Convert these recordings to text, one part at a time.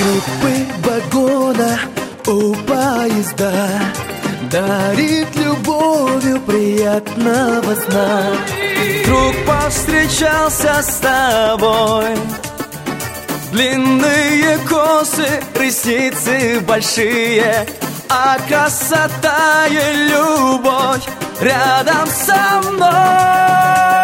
Скрипы вагона у поезда дарит любовью приятного сна. Вдруг повстречался с тобой, длинные косы, ресницы большие, а красота и любовь рядом со мной.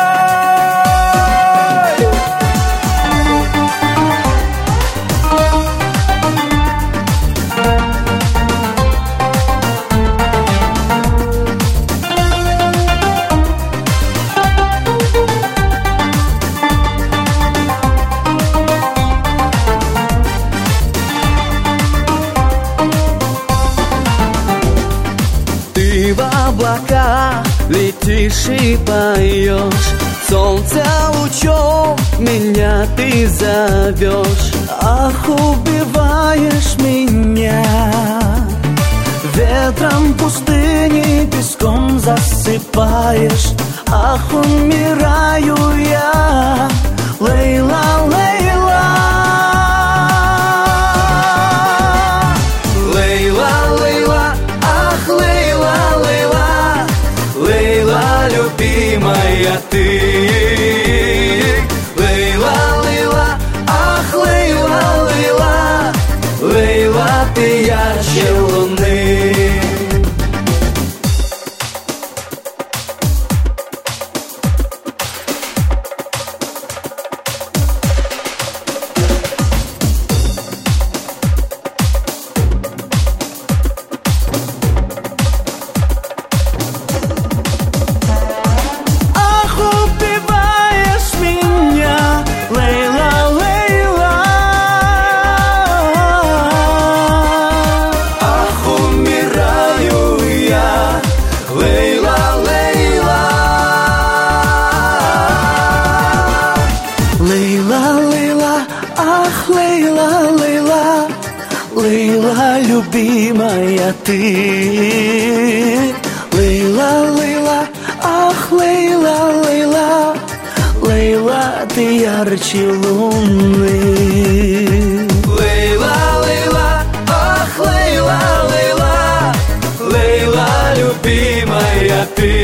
Ты в облака летишь и поешь, солнце лучом меня ты зовешь. Ах, убиваешь меня, ветром пустыни песком засыпаешь. Ах, умираю я, Лейла, Лейла. Лейла, Лейла, ах, Лейла, Лейла, Лейла, любимая ты. Лейла, Лейла, ах, Лейла, Лейла, Лейла, ты ярче луны. Ах, Лейла, Лейла, Лейла, любимая ты. Лейла, Лейла, ах, Лейла, Лейла, Лейла, ты ярче луны. Лейла, Лейла, ах, Лейла, Лейла, Лейла, любимая ты.